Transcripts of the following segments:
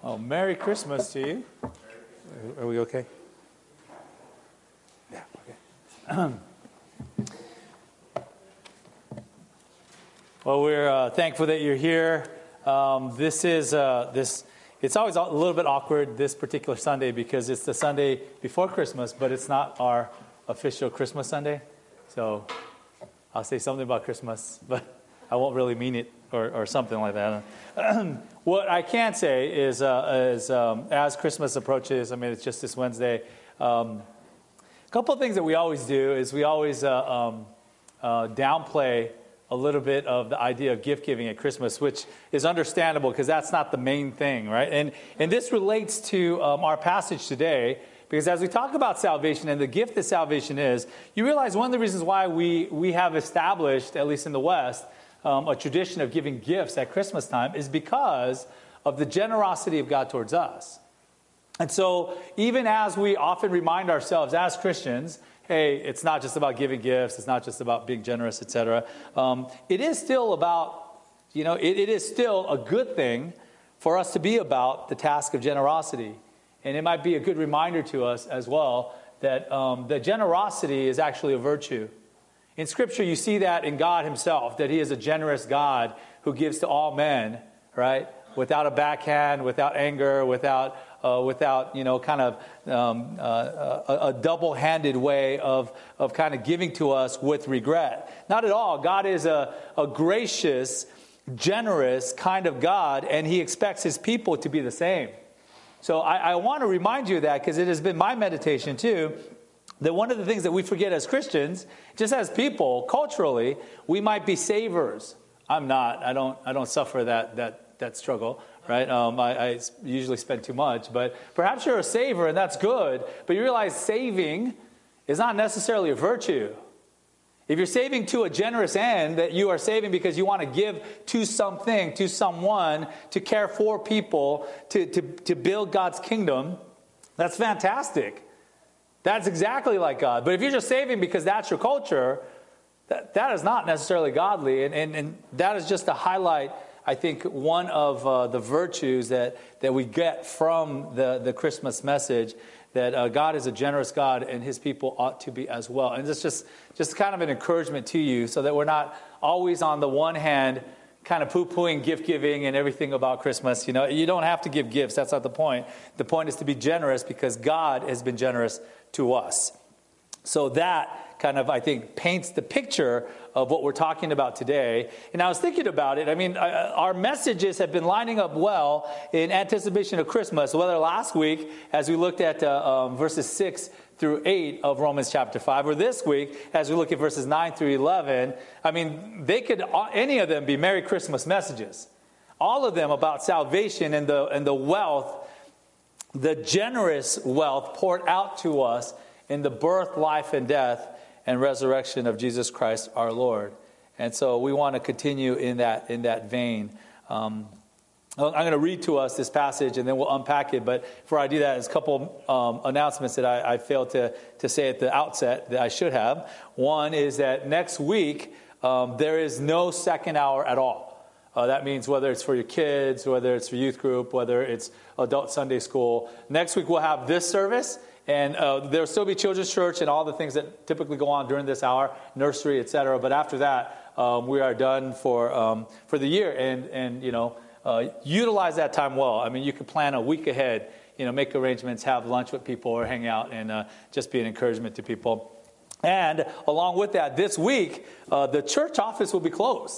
Oh, Merry Christmas to you. Are we okay? Yeah, okay. Well, we're thankful that you're here. It's always a little bit awkward this particular Sunday because it's the Sunday before Christmas, but it's not our official Christmas Sunday. So I'll say something about Christmas, but I won't really mean it or something like that. What I can say is as Christmas approaches, I mean, it's just this Wednesday. A couple of things that we always do is we always downplay a little bit of the idea of gift giving at Christmas, which is understandable because that's not the main thing, right? And this relates to our passage today, because as we talk about salvation and the gift that salvation is, you realize one of the reasons why we have established, at least in the West, a tradition of giving gifts at Christmas time is because of the generosity of God towards us. And so even as we often remind ourselves as Christians, hey, it's not just about giving gifts, it's not just about being generous, etc. It is still about, it is still a good thing for us to be about the task of generosity. And it might be a good reminder to us as well that that generosity is actually a virtue. In Scripture, you see that in God himself, that he is a generous God who gives to all men, right? Without a backhand, without anger, without kind of a double-handed way of kind of giving to us with regret. Not at all. God is a gracious, generous kind of God, and he expects his people to be the same. So I want to remind you of that because it has been my meditation too, that one of the things that we forget as Christians, just as people, culturally, we might be savers. I'm not. I don't suffer that struggle, right? I usually spend too much, but perhaps you're a saver, and that's good. But you realize saving is not necessarily a virtue. If you're saving to a generous end, that you are saving because you want to give to something, to someone, to care for people, to build God's kingdom, that's fantastic. That's exactly like God. But if you're just saving because that's your culture, that is not necessarily godly. And that is just to highlight, I think, one of the virtues that we get from the Christmas message, that God is a generous God and his people ought to be as well. And it's just kind of an encouragement to you so that we're not always on the one hand kind of poo-pooing gift giving and everything about Christmas. You don't have to give gifts. That's not the point. The point is to be generous because God has been generous to us. So that kind of, I think, paints the picture of what we're talking about today. And I was thinking about it. I mean, our messages have been lining up well in anticipation of Christmas, whether last week, as we looked at verses 6 through 8 of Romans chapter 5, or this week, as we look at verses 9 through 11. I mean, any of them be Merry Christmas messages. All of them about salvation and the wealth, the generous wealth poured out to us in the birth, life, and death and resurrection of Jesus Christ our Lord. And so we want to continue in that vein. I'm going to read to us this passage and then we'll unpack it. But before I do that, there's a couple announcements that I failed to say at the outset that I should have. One is that next week there is no second hour at all. That means whether it's for your kids, whether it's for youth group, whether it's adult Sunday school. Next week we'll have this service. And there'll still be children's church and all the things that typically go on during this hour, nursery, etc. But after that, we are done for the year. And utilize that time well. I mean, you can plan a week ahead, make arrangements, have lunch with people or hang out and just be an encouragement to people. And along with that, this week, the church office will be closed.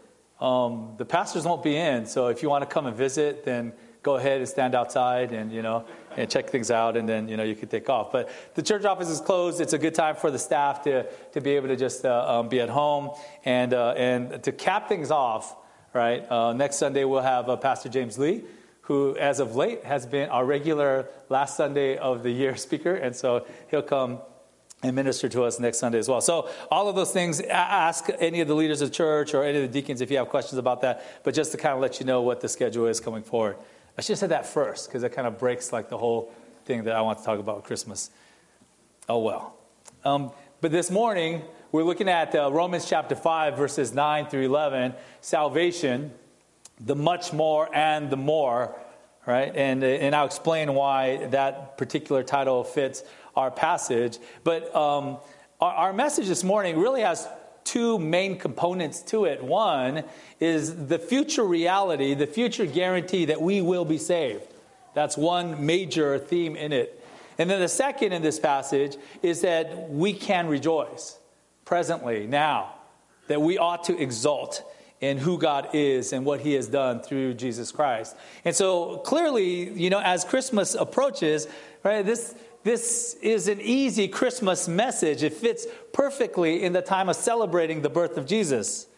The pastors won't be in. So if you want to come and visit, then go ahead and stand outside and, and check things out, and then, you can take off. But the church office is closed. It's a good time for the staff to be able to just be at home. And to cap things off, right, next Sunday we'll have Pastor James Lee, who as of late has been our regular last Sunday of the year speaker. And so he'll come and minister to us next Sunday as well. So all of those things, ask any of the leaders of church or any of the deacons if you have questions about that. But just to kind of let you know what the schedule is coming forward. I should have said that first because it kind of breaks like the whole thing that I want to talk about with Christmas. Oh, well. But this morning, we're looking at Romans chapter 5, verses 9 through 11. Salvation, the much more and the more, right? And I'll explain why that particular title fits our passage. But our message this morning really has two main components to it. One is the future reality, the future guarantee that we will be saved. That's one major theme in it. And then the second in this passage is that we can rejoice presently, now, that we ought to exult in who God is and what he has done through Jesus Christ. And so clearly, as Christmas approaches, right, this is an easy Christmas message. It fits perfectly in the time of celebrating the birth of Jesus.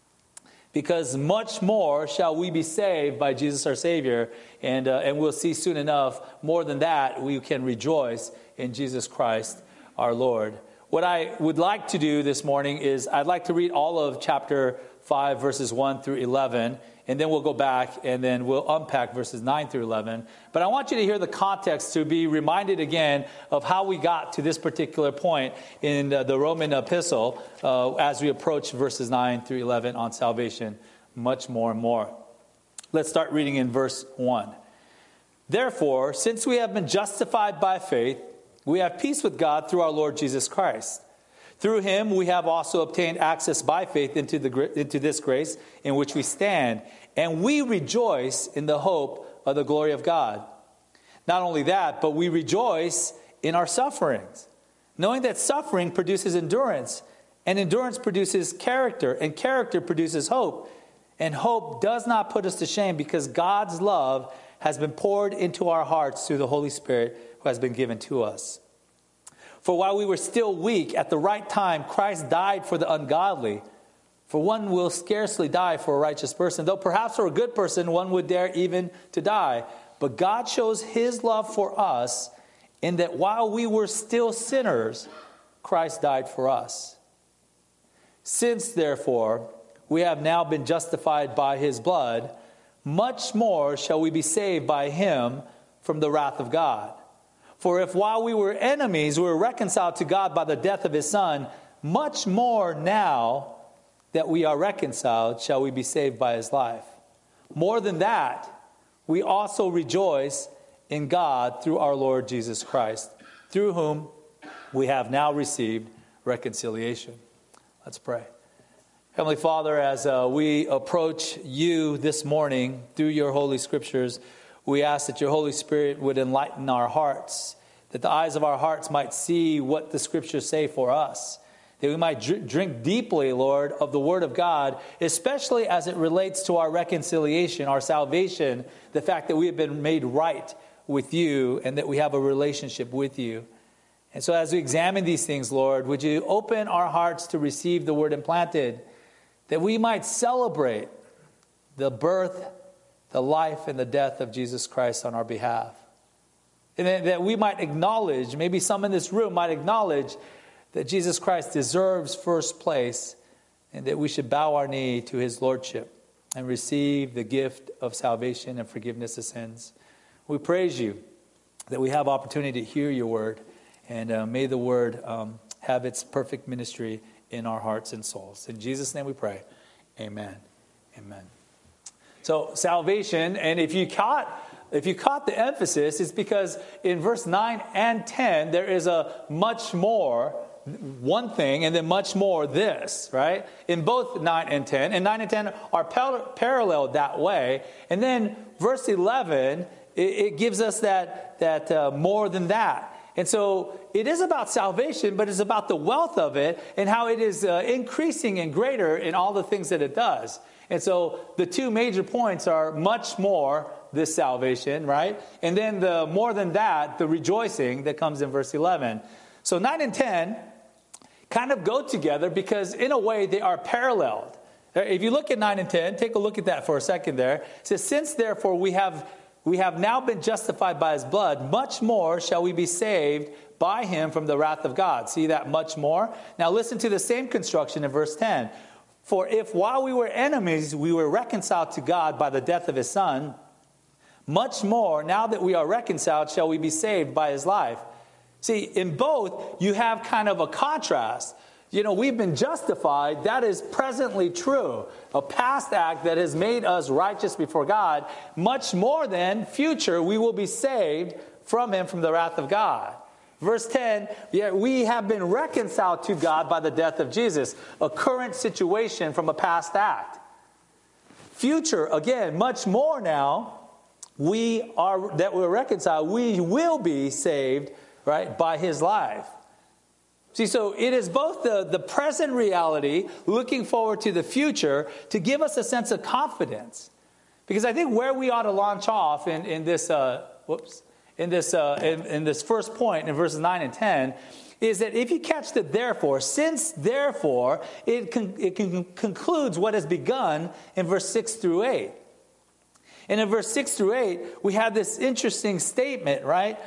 Because much more shall we be saved by Jesus our Savior. And we'll see soon enough, more than that, we can rejoice in Jesus Christ our Lord. What I would like to do this morning is I'd like to read all of chapter 5, verses 1 through 11, and then we'll go back and then we'll unpack verses 9 through 11. But I want you to hear the context to be reminded again of how we got to this particular point in the Roman epistle as we approach verses 9 through 11 on salvation, much more and more. Let's start reading in verse 1. Therefore, since we have been justified by faith, we have peace with God through our Lord Jesus Christ. Through him we have also obtained access by faith into this grace in which we stand, and we rejoice in the hope of the glory of God. Not only that, but we rejoice in our sufferings, knowing that suffering produces endurance, and endurance produces character, and character produces hope. And hope does not put us to shame, because God's love has been poured into our hearts through the Holy Spirit who has been given to us. For while we were still weak, at the right time, Christ died for the ungodly. For one will scarcely die for a righteous person, though perhaps for a good person one would dare even to die. But God shows his love for us in that while we were still sinners, Christ died for us. Since, therefore, we have now been justified by his blood, much more shall we be saved by him from the wrath of God. For if while we were enemies, we were reconciled to God by the death of his Son, much more now that we are reconciled shall we be saved by his life. More than that, we also rejoice in God through our Lord Jesus Christ, through whom we have now received reconciliation. Let's pray. Heavenly Father, as we approach you this morning through your Holy Scriptures, we ask that your Holy Spirit would enlighten our hearts, that the eyes of our hearts might see what the Scriptures say for us, that we might drink deeply, Lord, of the Word of God, especially as it relates to our reconciliation, our salvation, the fact that we have been made right with you and that we have a relationship with you. And so as we examine these things, Lord, would you open our hearts to receive the Word implanted, that we might celebrate the birth, the life, and the death of Jesus Christ on our behalf. And that we might acknowledge, maybe some in this room might acknowledge that Jesus Christ deserves first place and that we should bow our knee to his lordship and receive the gift of salvation and forgiveness of sins. We praise you that we have opportunity to hear your word, and may the word have its perfect ministry in our hearts and souls. In Jesus' name we pray. Amen. Amen. So salvation, and if you caught the emphasis, it's because in verse 9 and 10, there is a much more, one thing, and then much more this, right? In both 9 and 10. And 9 and 10 are paralleled that way. And then verse 11, it gives us that more than that. And so it is about salvation, but it's about the wealth of it and how it is increasing and greater in all the things that it does. And so the two major points are much more this salvation, right? And then the more than that, the rejoicing that comes in verse 11. So 9 and 10 kind of go together because in a way they are paralleled. If you look at 9 and 10, take a look at that for a second there. It says, since therefore we have now been justified by his blood, much more shall we be saved by him from the wrath of God. See that much more? Now listen to the same construction in verse 10. For if while we were enemies, we were reconciled to God by the death of his Son, much more, now that we are reconciled, shall we be saved by his life. See, in both, you have kind of a contrast. we've been justified. That is presently true. A past act that has made us righteous before God. Much more than future, we will be saved from him, from the wrath of God. Verse 10, we have been reconciled to God by the death of Jesus. A current situation from a past act. Future, again, much more now, that we're reconciled, we will be saved, right, by his life. See, so it is both the present reality, looking forward to the future, to give us a sense of confidence. Because I think where we ought to launch off in this first point, in verses 9 and 10, is that if you catch the therefore, since therefore, it concludes what has begun in verse 6 through 8. And in verse 6 through 8, we have this interesting statement, right,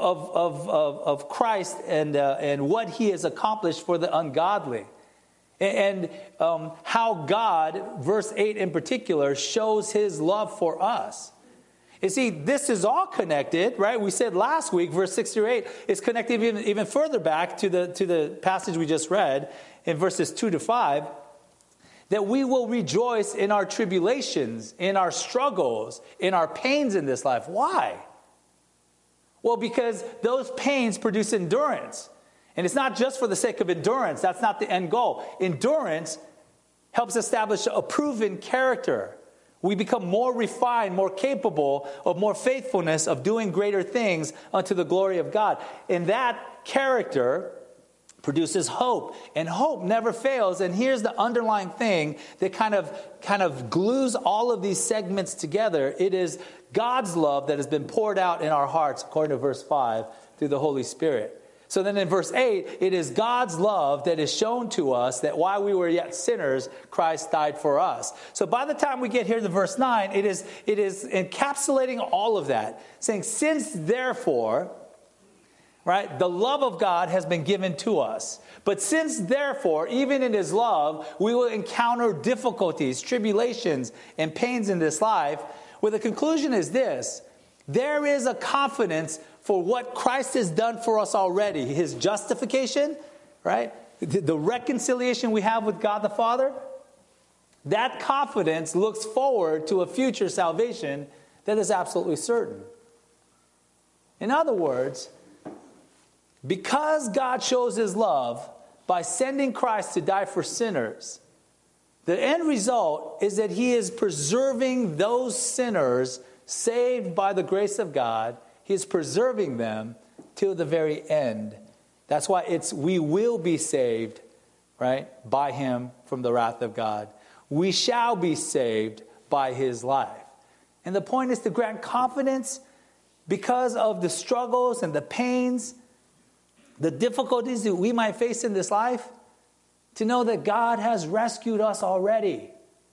of Christ and what he has accomplished for the ungodly. And how God, verse 8 in particular, shows his love for us. You see, this is all connected, right? We said last week, verse 6 through 8, is connected even further back to the passage we just read in verses 2 to 5. That we will rejoice in our tribulations, in our struggles, in our pains in this life. Why? Well, because those pains produce endurance. And it's not just for the sake of endurance. That's not the end goal. Endurance helps establish a proven character. We become more refined, more capable of more faithfulness, of doing greater things unto the glory of God. And that character produces hope, and hope never fails. And here's the underlying thing that kind of glues all of these segments together. It is God's love that has been poured out in our hearts, according to verse 5, through the Holy Spirit. So then in verse 8, it is God's love that is shown to us that while we were yet sinners, Christ died for us. So by the time we get here to verse 9, it is encapsulating all of that, saying, since therefore, right, the love of God has been given to us. But since, therefore, even in his love, we will encounter difficulties, tribulations, and pains in this life, well, the conclusion is this. There is a confidence for what Christ has done for us already. His justification, right? The reconciliation we have with God the Father. That confidence looks forward to a future salvation that is absolutely certain. In other words, because God shows his love by sending Christ to die for sinners, the end result is that he is preserving those sinners saved by the grace of God. He is preserving them till the very end. That's why we will be saved, right, by him from the wrath of God. We shall be saved by his life. And the point is to grant confidence because of the struggles and the pains, the difficulties that we might face in this life, to know that God has rescued us already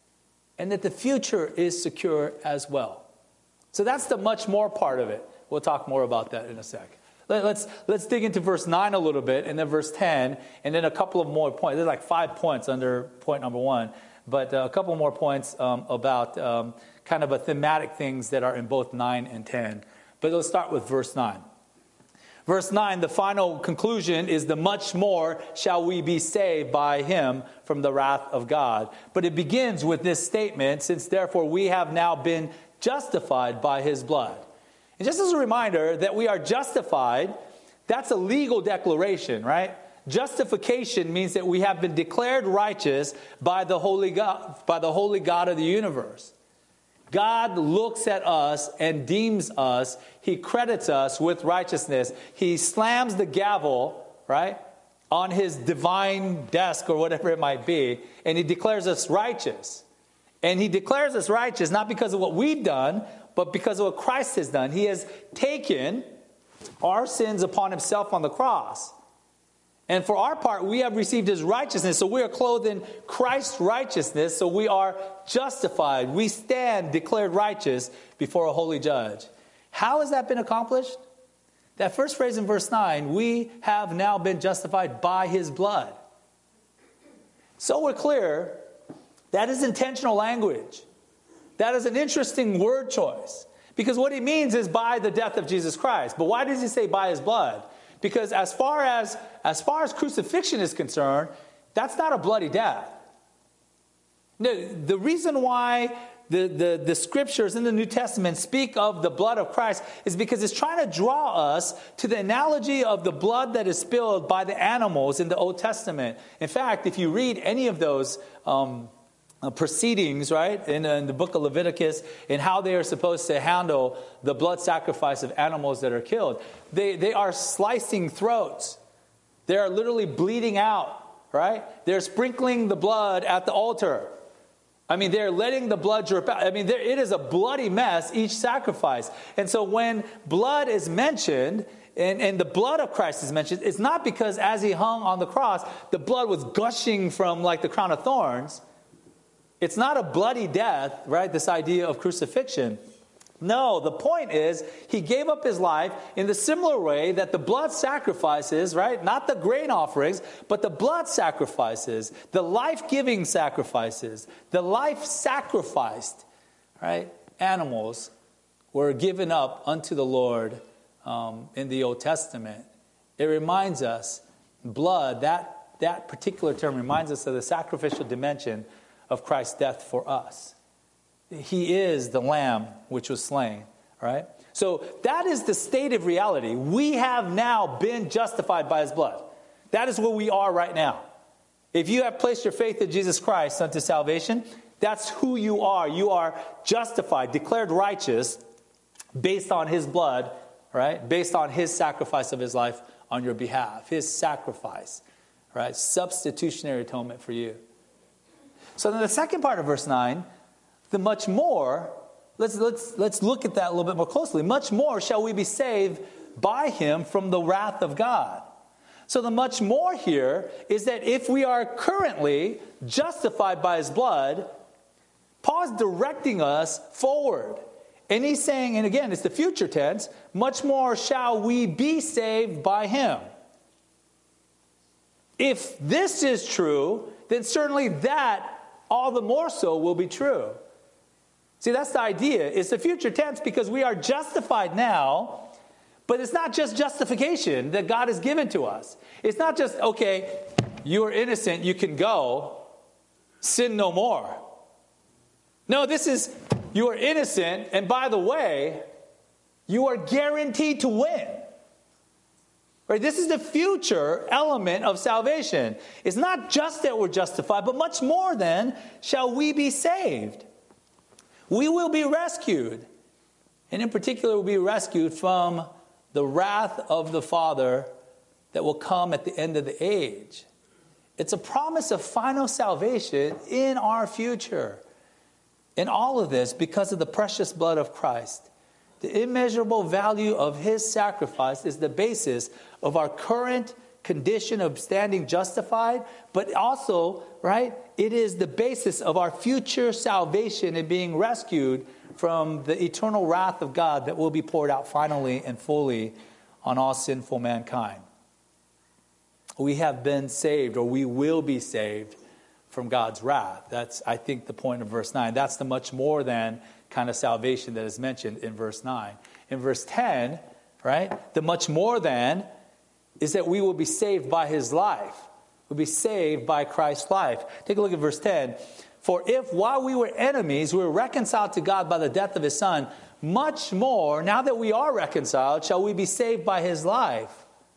and that the future is secure as well. So that's the much more part of it. We'll talk more about that in a sec. Let's dig into verse 9 a little bit, and then verse 10, and then a couple of more points. There's like 5 points under point number 1, but a couple more points about kind of a thematic things that are in both 9 and 10. But let's start with verse 9. Verse 9, the final conclusion is the much more shall we be saved by him from the wrath of God. But it begins with this statement, since therefore we have now been justified by his blood. And just as a reminder that we are justified, that's a legal declaration, right? Justification means that we have been declared righteous by the holy God of the universe. God looks at us and deems us. He credits us with righteousness. He slams the gavel, right, on his divine desk or whatever it might be, and he declares us righteous. And he declares us righteous not because of what we've done, but because of what Christ has done. He has taken our sins upon himself on the cross. And for our part, we have received his righteousness. So we are clothed in Christ's righteousness. So we are justified. We stand declared righteous before a holy judge. How has that been accomplished? That first phrase in verse 9, we have now been justified by his blood. So we're clear, that is intentional language. That is an interesting word choice. Because what he means is by the death of Jesus Christ. But why does he say by his blood? Because as far as crucifixion is concerned, That's not a bloody death. No, the reason why the scriptures in the New Testament speak of the blood of Christ is because it's trying to draw us to the analogy of the blood that is spilled by the animals in the Old Testament. In fact, if you read any of those proceedings, right, in the book of Leviticus, and how they are supposed to handle the blood sacrifice of animals that are killed, they are slicing throats. They are literally bleeding out, right? They're sprinkling the blood at the altar. I mean, they're letting the blood drip out. I mean, it is a bloody mess, each sacrifice. And so when blood is mentioned, and the blood of Christ is mentioned, it's not because as he hung on the cross, the blood was gushing from like the crown of thorns. It's not a bloody death, right? This idea of crucifixion. No, the point is he gave up his life in the similar way that the blood sacrifices, right? Not the grain offerings, but the blood sacrifices, the life-giving sacrifices, the life sacrificed, right? Animals were given up unto the Lord in the Old Testament. It reminds us, blood, that particular term reminds us of the sacrificial dimension of Christ's death for us. He is the lamb which was slain, right? So that is the state of reality. We have now been justified by his blood. That is where we are right now. If you have placed your faith in Jesus Christ unto salvation, that's who you are. You are justified, declared righteous based on his blood, right? Based on his sacrifice of his life on your behalf. His sacrifice, right? Substitutionary atonement for you. So then the second part of verse 9, the much more, let's look at that a little bit more closely. Much more shall we be saved by him from the wrath of God. So the much more here is that if we are currently justified by his blood, Paul's directing us forward. And he's saying, and again, it's the future tense, much more shall we be saved by him. If this is true, then certainly that all the more so will be true. See, that's the idea. It's the future tense because we are justified now, but it's not just justification that God has given to us. It's not just, okay, you are innocent, you can go, sin no more. No, this is, you are innocent, and by the way, you are guaranteed to win. Right? This is the future element of salvation. It's not just that we're justified, but much more than shall we be saved. We will be rescued. And in particular, we'll be rescued from the wrath of the Father that will come at the end of the age. It's a promise of final salvation in our future. And all of this because of the precious blood of Christ. The immeasurable value of his sacrifice is the basis of our current condition of standing justified, but also, right, it is the basis of our future salvation and being rescued from the eternal wrath of God that will be poured out finally and fully on all sinful mankind. We have been saved, or we will be saved from God's wrath. That's, I think, the point of verse 9. That's the much more than kind of salvation that is mentioned in verse 9. In verse 10, right, the much more than is that we will be saved by his life. We'll be saved by Christ's life. Take a look at verse 10. For if while we were enemies, we were reconciled to God by the death of his Son, much more, now that we are reconciled, shall we be saved by his life.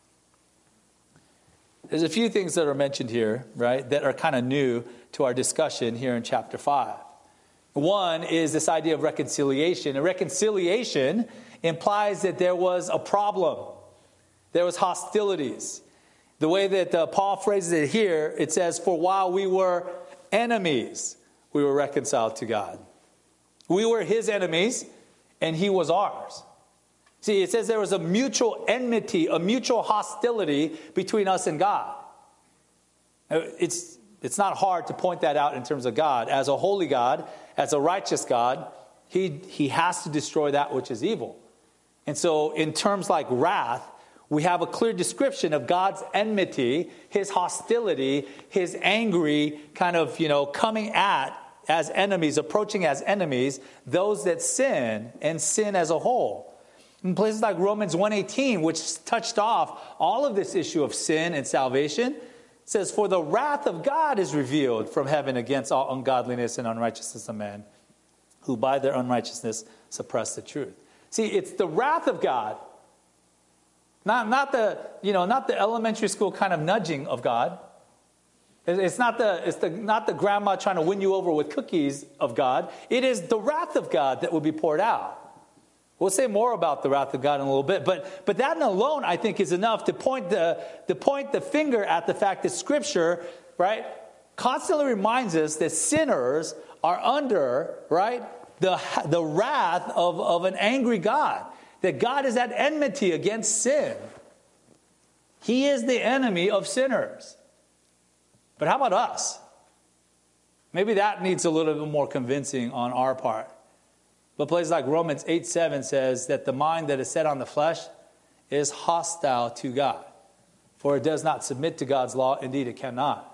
There's a few things that are mentioned here, right, that are kind of new to our discussion here in chapter 5. One is this idea of reconciliation. And reconciliation implies that there was a problem. There was hostilities. The way that Paul phrases it here, it says, for while we were enemies, we were reconciled to God. We were his enemies, and he was ours. See, it says there was a mutual enmity, a mutual hostility between us and God. It's not hard to point that out in terms of God. As a holy God, as a righteous God, he has to destroy that which is evil. And so in terms like wrath, we have a clear description of God's enmity, his hostility, his angry kind of, coming at as enemies, approaching as enemies, those that sin and sin as a whole. In places like Romans 1:18, which touched off all of this issue of sin and salvation, says, "For the wrath of God is revealed from heaven against all ungodliness and unrighteousness of men, who by their unrighteousness suppress the truth." See, it's the wrath of God, not the elementary school kind of nudging of God. It's not the grandma trying to win you over with cookies of God. It is the wrath of God that will be poured out. We'll say more about the wrath of God in a little bit, but that alone, I think, is enough to point the finger at the fact that Scripture, right, constantly reminds us that sinners are under, right, the wrath of an angry God. That God is at enmity against sin. He is the enemy of sinners. But how about us? Maybe that needs a little bit more convincing on our part. But places like Romans 8:7 says that the mind that is set on the flesh is hostile to God. For it does not submit to God's law. Indeed, it cannot.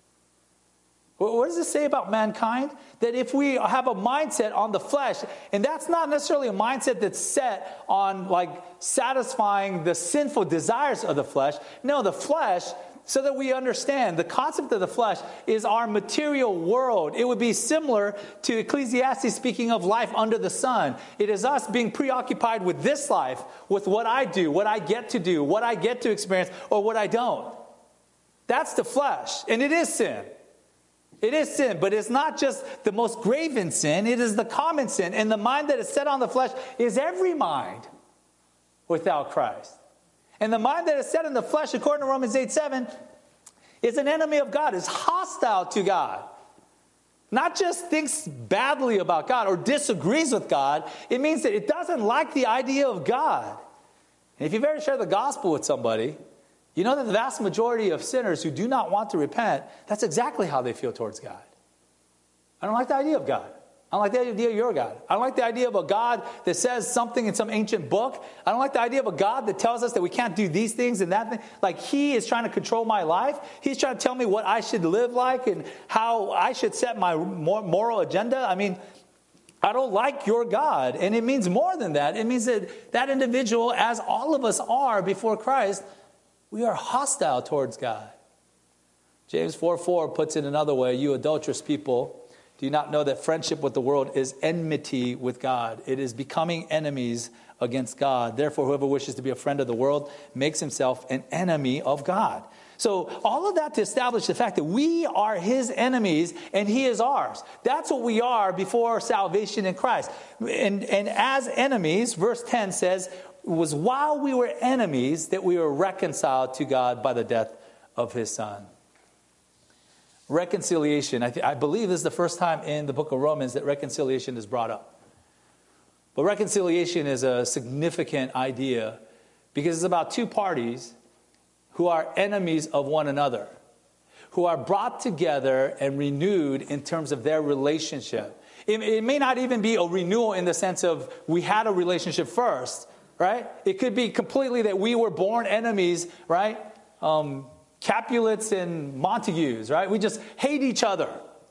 What does it say about mankind? That if we have a mindset on the flesh, and that's not necessarily a mindset that's set on like satisfying the sinful desires of the flesh. No, the flesh, so that we understand, the concept of the flesh is our material world. It would be similar to Ecclesiastes speaking of life under the sun. It is us being preoccupied with this life, with what I do, what I get to do, what I get to experience, or what I don't. That's the flesh, and it is sin. It is sin, but it's not just the most graven sin. It is the common sin. And the mind that is set on the flesh is every mind without Christ. And the mind that is set in the flesh, according to Romans 8:7, is an enemy of God, is hostile to God. Not just thinks badly about God or disagrees with God. It means that it doesn't like the idea of God. And if you've ever shared the gospel with somebody, you know that the vast majority of sinners who do not want to repent, that's exactly how they feel towards God. I don't like the idea of God. I don't like the idea of your God. I don't like the idea of a God that says something in some ancient book. I don't like the idea of a God that tells us that we can't do these things and that thing. Like he is trying to control my life. He's trying to tell me what I should live like and how I should set my moral agenda. I mean, I don't like your God. And it means more than that. It means that that individual, as all of us are before Christ, we are hostile towards God. James 4:4 puts it another way. You adulterous people, do you not know that friendship with the world is enmity with God? It is becoming enemies against God. Therefore, whoever wishes to be a friend of the world makes himself an enemy of God. So all of that to establish the fact that we are his enemies and he is ours. That's what we are before salvation in Christ. And as enemies, verse 10 says, it was while we were enemies that we were reconciled to God by the death of his son. Reconciliation. I believe this is the first time in the book of Romans that reconciliation is brought up. But reconciliation is a significant idea because it's about two parties who are enemies of one another, who are brought together and renewed in terms of their relationship. It may not even be a renewal in the sense of we had a relationship first, right? It could be completely that we were born enemies, right? Capulets and Montagues, right? We just hate each other.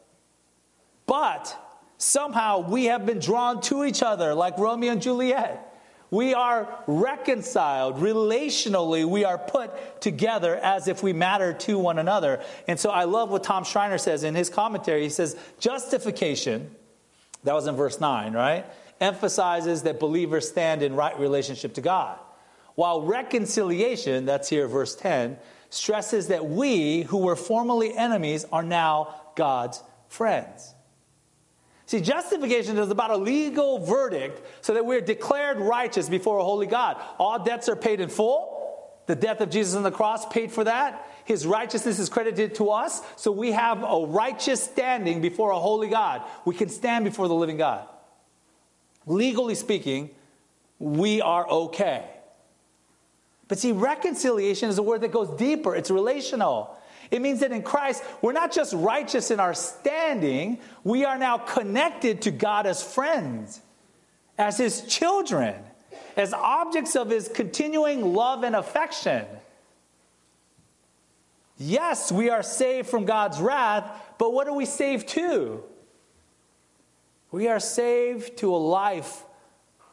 But somehow we have been drawn to each other like Romeo and Juliet. We are reconciled. Relationally, we are put together as if we matter to one another. And so I love what Tom Schreiner says in his commentary. He says, justification, that was in verse 9, right? Emphasizes that believers stand in right relationship to God. While reconciliation, that's here verse 10, stresses that we, who were formerly enemies, are now God's friends. See, justification is about a legal verdict so that we're declared righteous before a holy God. All debts are paid in full. The death of Jesus on the cross paid for that. His righteousness is credited to us. So we have a righteous standing before a holy God. We can stand before the living God. Legally speaking, we are okay. But see, reconciliation is a word that goes deeper. It's relational. It means that in Christ, we're not just righteous in our standing. We are now connected to God as friends, as his children, as objects of his continuing love and affection. Yes, we are saved from God's wrath, but what are we saved to? We are saved to a life,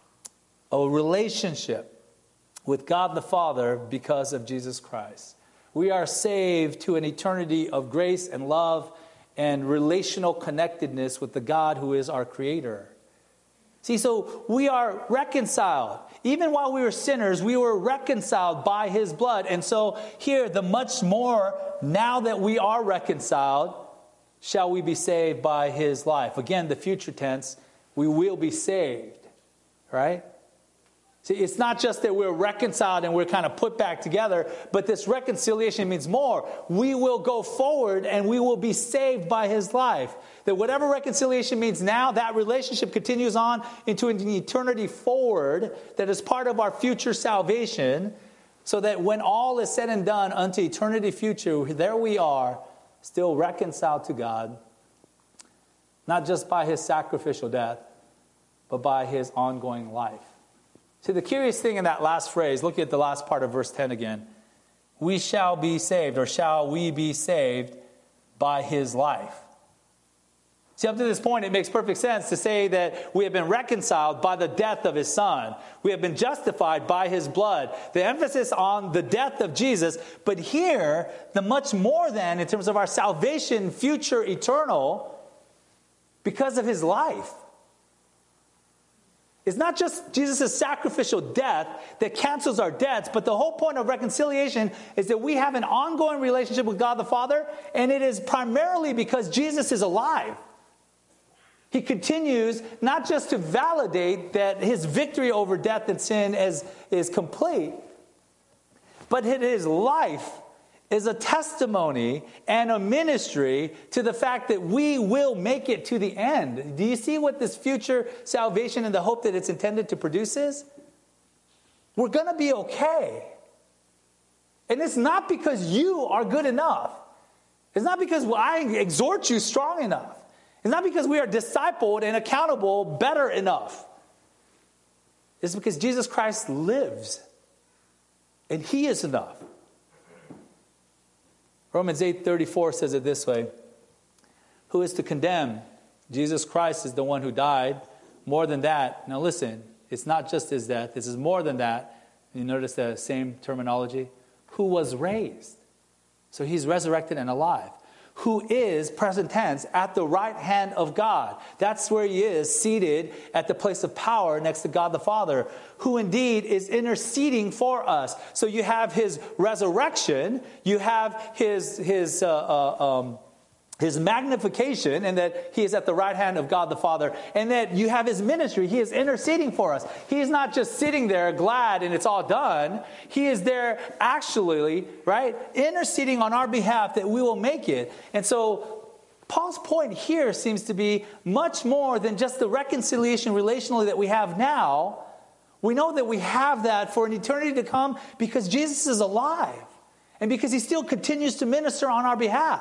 a relationship with God the Father because of Jesus Christ. We are saved to an eternity of grace and love and relational connectedness with the God who is our Creator. See, so we are reconciled. Even while we were sinners, we were reconciled by His blood. And so here, the much more, now that we are reconciled, shall we be saved by His life. Again, the future tense, we will be saved. Right? See, it's not just that we're reconciled and we're kind of put back together, but this reconciliation means more. We will go forward and we will be saved by His life. That whatever reconciliation means now, that relationship continues on into an eternity forward that is part of our future salvation, so that when all is said and done unto eternity future, there we are, still reconciled to God, not just by His sacrificial death, but by His ongoing life. See, the curious thing in that last phrase, look at the last part of verse 10 again. We shall be saved, or shall we be saved by His life. See, up to this point, it makes perfect sense to say that we have been reconciled by the death of His Son. We have been justified by His blood. The emphasis on the death of Jesus. But here, the much more than, in terms of our salvation, future, eternal, because of His life. It's not just Jesus' sacrificial death that cancels our debts, but the whole point of reconciliation is that we have an ongoing relationship with God the Father, and it is primarily because Jesus is alive. He continues not just to validate that His victory over death and sin is complete, but His life is a testimony and a ministry to the fact that we will make it to the end. Do you see what this future salvation and the hope that it's intended to produce is? We're going to be okay. And it's not because you are good enough. It's not because I exhort you strong enough. It's not because we are discipled and accountable better enough. It's because Jesus Christ lives. And He is enough. Romans 8:34 says it this way. Who is to condemn? Jesus Christ is the one who died. More than that. Now listen, it's not just His death. This is more than that. You notice the same terminology. Who was raised. So He's resurrected and alive. Who is, present tense, at the right hand of God. That's where He is, seated at the place of power next to God the Father, who indeed is interceding for us. So you have His resurrection, you have His magnification, and that He is at the right hand of God the Father, and that you have His ministry. He is interceding for us. He is not just sitting there glad and it's all done. He is there actually, right, interceding on our behalf that we will make it. And so Paul's point here seems to be much more than just the reconciliation relationally that we have now. We know that we have that for an eternity to come because Jesus is alive and because He still continues to minister on our behalf.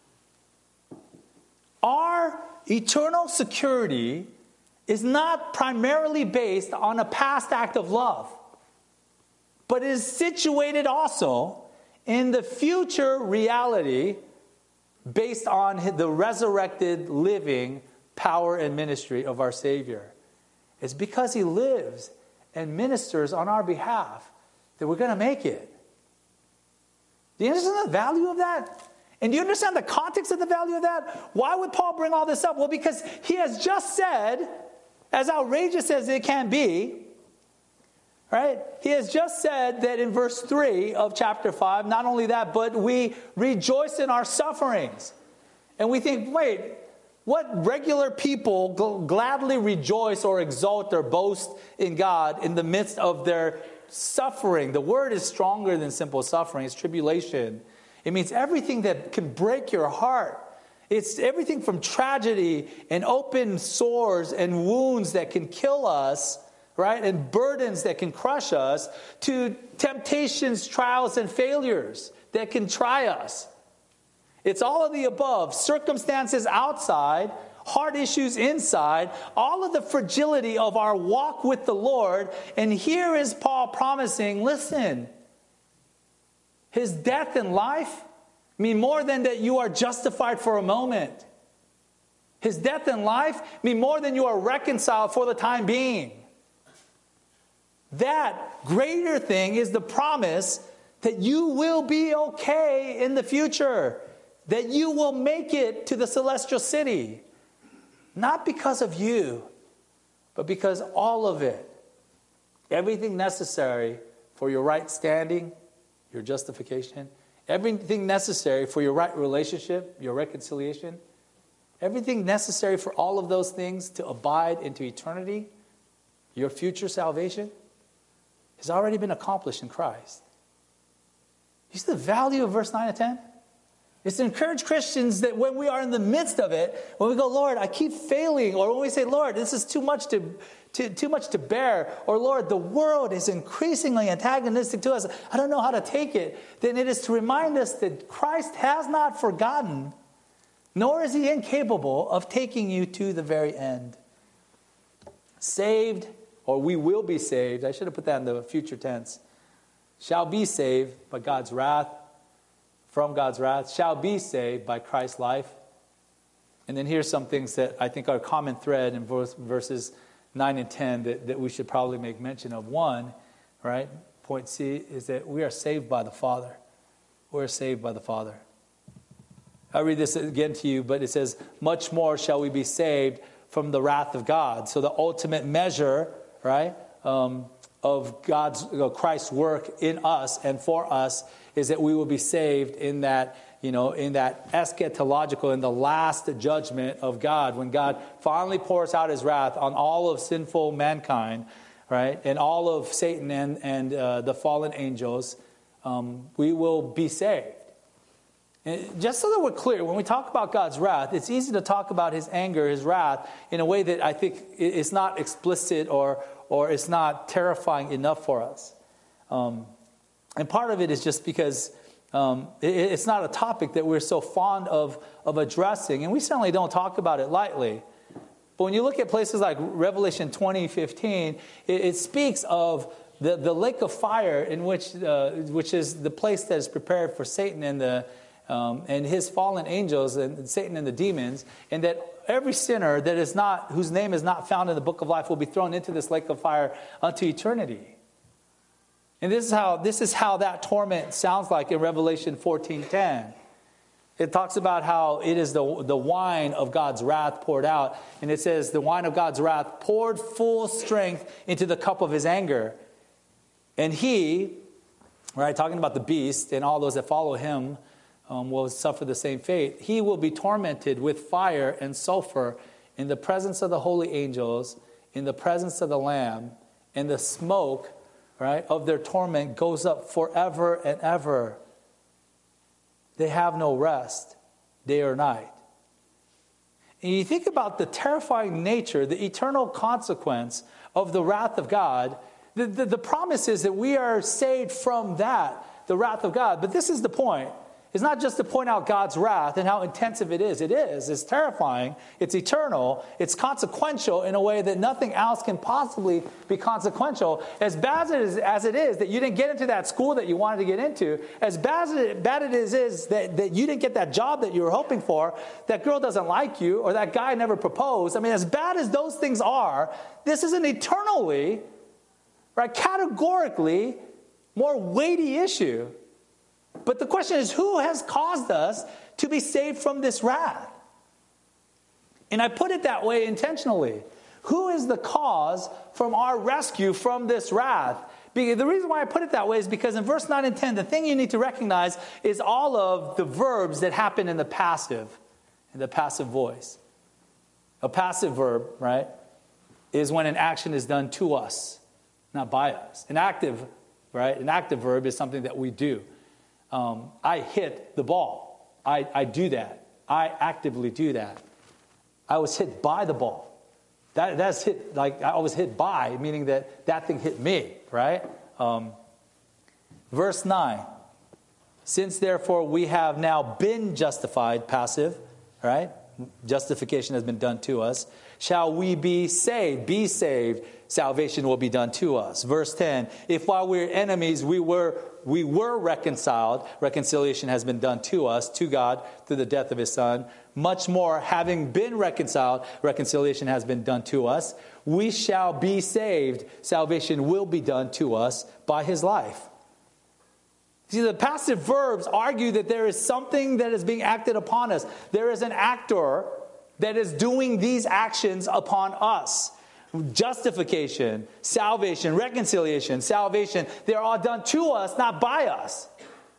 Our eternal security is not primarily based on a past act of love, but is situated also in the future reality based on the resurrected, living power and ministry of our Savior. It's because He lives and ministers on our behalf that we're going to make it. Do you understand the value of that? And do you understand the context of the value of that? Why would Paul bring all this up? Well, because he has just said, as outrageous as it can be, right? He has just said that in verse 3 of chapter 5, not only that, but we rejoice in our sufferings. And we think, wait, what regular people gladly rejoice or exult or boast in God in the midst of their suffering? The word is stronger than simple suffering. It's tribulation. It means everything that can break your heart. It's everything from tragedy and open sores and wounds that can kill us, right? And burdens that can crush us, to temptations, trials, and failures that can try us. It's all of the above. Circumstances outside, heart issues inside, all of the fragility of our walk with the Lord. And here is Paul promising, listen, His death and life mean more than that you are justified for a moment. His death and life mean more than you are reconciled for the time being. That greater thing is the promise that you will be okay in the future, that you will make it to the celestial city. Not because of you, but because all of it, everything necessary for your right standing, your justification, everything necessary for your right relationship, your reconciliation, everything necessary for all of those things to abide into eternity, your future salvation, has already been accomplished in Christ. You see the value of verse 9 and 10? It's to encourage Christians that when we are in the midst of it, when we go, Lord, I keep failing, or when we say, Lord, this is too much to bear, or Lord, the world is increasingly antagonistic to us, I don't know how to take it, then it is to remind us that Christ has not forgotten, nor is he incapable of taking you to the very end. Saved, or we will be saved, I should have put that in the future tense, shall be saved by God's wrath, from God's wrath, shall be saved by Christ's life. And then here's some things that I think are a common thread in verses 9 and 10 that we should probably make mention of. One, right, point C, is that we are saved by the Father. We're saved by the Father. I'll read this again to you, but it says, much more shall we be saved from the wrath of God. So the ultimate measure, right, of Christ's work in us and for us is that we will be saved in that, in that eschatological, in the last judgment of God, when God finally pours out his wrath on all of sinful mankind, right, and all of Satan and the fallen angels, we will be saved. And just so that we're clear, when we talk about God's wrath, it's easy to talk about his anger, his wrath, in a way that I think is not explicit or it's not terrifying enough for us. And part of it is just because it's not a topic that we're so fond of addressing, and we certainly don't talk about it lightly. But when you look at places like Revelation 20:15, it speaks of the lake of fire in which is the place that is prepared for Satan and his fallen angels and Satan and the demons, and that every sinner that is not, whose name is not found in the book of life, will be thrown into this lake of fire unto eternity. And this is how that torment sounds like in Revelation 14:10. It talks about how it is the wine of God's wrath poured out. And it says the wine of God's wrath poured full strength into the cup of his anger. And he, right, talking about the beast and all those that follow him, will suffer the same fate. He will be tormented with fire and sulfur in the presence of the holy angels, in the presence of the Lamb, and the smoke, right, of their torment goes up forever and ever. They have no rest, day or night. And you think about the terrifying nature, the eternal consequence of the wrath of God. The promise is that we are saved from that, the wrath of God. But this is the point. It's not just to point out God's wrath and how intensive it is. It is. It's terrifying. It's eternal. It's consequential in a way that nothing else can possibly be consequential. As bad as it is that you didn't get into that school that you wanted to get into, as bad it is that you didn't get that job that you were hoping for, that girl doesn't like you, or that guy never proposed. I mean, as bad as those things are, this is an eternally, right, categorically more weighty issue. But the question is, who has caused us to be saved from this wrath? And I put it that way intentionally. Who is the cause from our rescue from this wrath? The reason why I put it that way is because in verse 9 and 10, the thing you need to recognize is all of the verbs that happen in the passive voice. A passive verb, right, is when an action is done to us, not by us. An active verb is something that we do. I hit the ball. I do that. I actively do that. I was hit by the ball. That's hit, like I was hit by, meaning that thing hit me, right? Verse 9. Since therefore we have now been justified, passive, right? Justification has been done to us. Shall we be saved? Be saved. Salvation will be done to us. Verse 10. If while we were enemies, we were reconciled, reconciliation has been done to us, to God, through the death of his Son. Much more, having been reconciled, reconciliation has been done to us. We shall be saved. Salvation will be done to us by his life. See, the passive verbs argue that there is something that is being acted upon us. There is an actor that is doing these actions upon us. Justification, salvation, reconciliation, salvation, they're all done to us, not by us.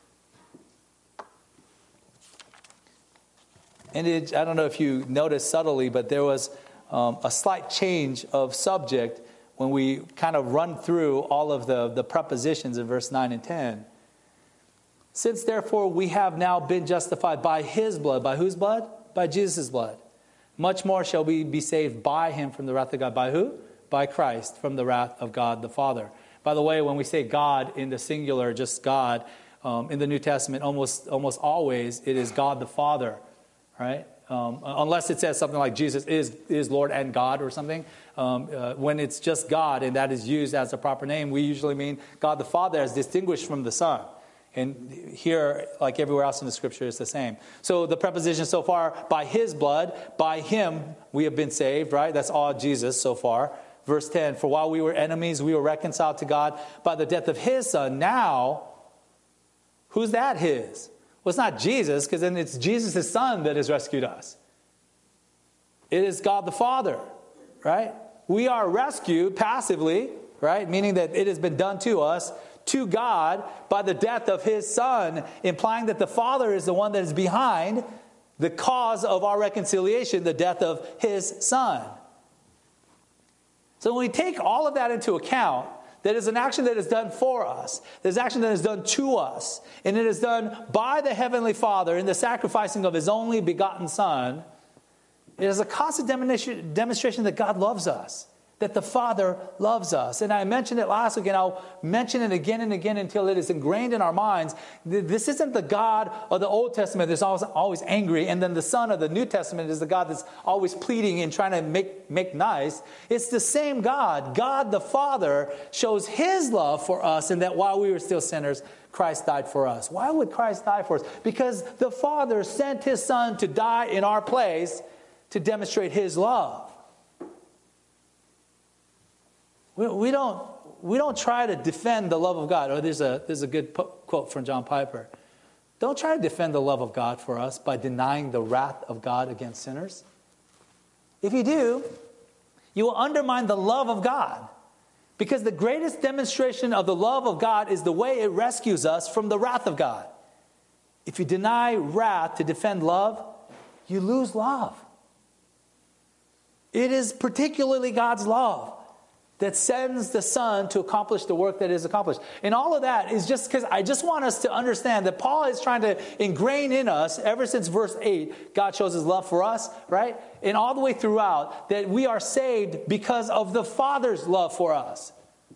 And I don't know if you noticed subtly, but there was a slight change of subject when we kind of run through all of the prepositions in verse 9 and 10. Since therefore we have now been justified by his blood. By whose blood? By Jesus' blood. Much more shall we be saved by him from the wrath of God. By who? By Christ, from the wrath of God the Father. By the way, when we say God in the singular, just God, in the New Testament, almost always it is God the Father, right? Unless it says something like Jesus is Lord and God or something. When it's just God and that is used as a proper name, we usually mean God the Father as distinguished from the Son. And here, like everywhere else in the Scripture, it's the same. So the preposition so far, by his blood, by him we have been saved, right? That's all Jesus so far. Verse 10, for while we were enemies, we were reconciled to God by the death of his Son. Now, who's that his? Well, it's not Jesus, because then it's Jesus' Son that has rescued us. It is God the Father, right? We are rescued passively, right? Meaning that it has been done to us, to God, by the death of his Son, implying that the Father is the one that is behind the cause of our reconciliation, the death of his Son. So when we take all of that into account, that is an action that is done for us. There's action that is done to us. And it is done by the Heavenly Father in the sacrificing of his only begotten Son. It is a constant demonstration that God loves us, that the Father loves us. And I mentioned it last week, and I'll mention it again and again until it is ingrained in our minds. This isn't the God of the Old Testament that's always angry, and then the Son of the New Testament is the God that's always pleading and trying to make nice. It's the same God. God the Father shows his love for us, and that while we were still sinners, Christ died for us. Why would Christ die for us? Because the Father sent his Son to die in our place to demonstrate his love. We don't try to defend the love of God. Oh, there's a good quote from John Piper. Don't try to defend the love of God for us by denying the wrath of God against sinners. If you do, you will undermine the love of God. Because the greatest demonstration of the love of God is the way it rescues us from the wrath of God. If you deny wrath to defend love, you lose love. It is particularly God's love that sends the Son to accomplish the work that is accomplished. And all of that is just because I just want us to understand that Paul is trying to ingrain in us, ever since verse 8, God shows his love for us, right? And all the way throughout, that we are saved because of the Father's love for us.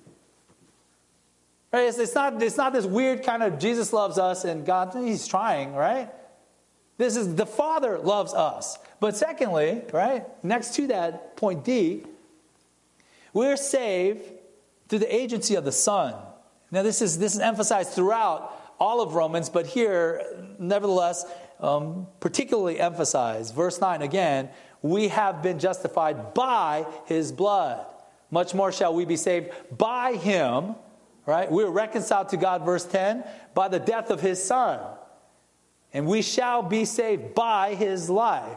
Right? It's not this weird kind of Jesus loves us and God, he's trying, right? This is the Father loves us. But secondly, right, next to that, point D, we're saved through the agency of the Son. Now, this is emphasized throughout all of Romans, but here, nevertheless, particularly emphasized. Verse 9, again, we have been justified by his blood. Much more shall we be saved by him, right? We're reconciled to God, verse 10, by the death of his Son. And we shall be saved by his life.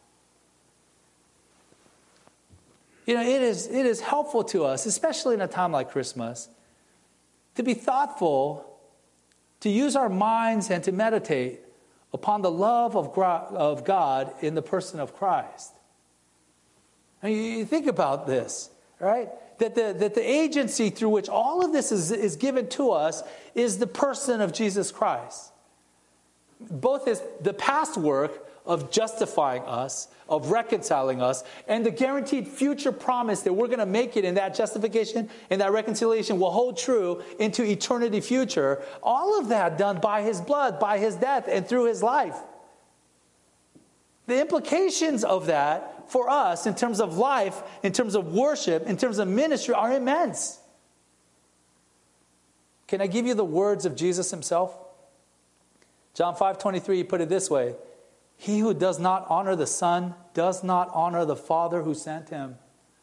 You know, it is helpful to us, especially in a time like Christmas, to be thoughtful, to use our minds and to meditate upon the love of God in the person of Christ. I mean, you think about this, right? That the agency through which all of this is given to us is the person of Jesus Christ. Both is the past work of justifying us, of reconciling us, and the guaranteed future promise that we're going to make it in that justification and that reconciliation will hold true into eternity future. All of that done by his blood, by his death, and through his life. The implications of that for us in terms of life, in terms of worship, in terms of ministry are immense. Can I give you the words of Jesus himself? John 5:23, he put it this way. He who does not honor the Son does not honor the Father who sent him.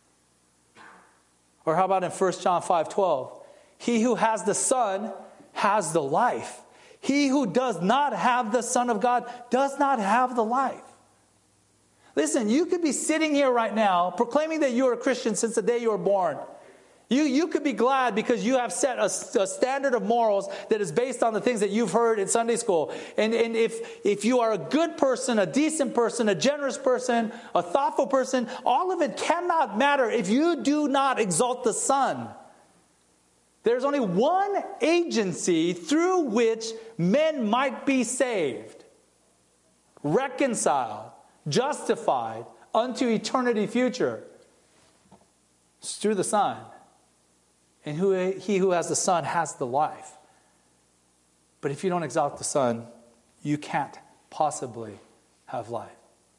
Or how about in 1 John 5:12? He who has the Son has the life. He who does not have the Son of God does not have the life. Listen, you could be sitting here right now proclaiming that you are a Christian since the day you were born. You could be glad because you have set a standard of morals that is based on the things that you've heard in Sunday school. And if you are a good person, a decent person, a generous person, a thoughtful person, all of it cannot matter if you do not exalt the Son. There's only one agency through which men might be saved, reconciled, justified unto eternity future. It's through the Son. And he who has the Son has the life. But if you don't exalt the Son, you can't possibly have life.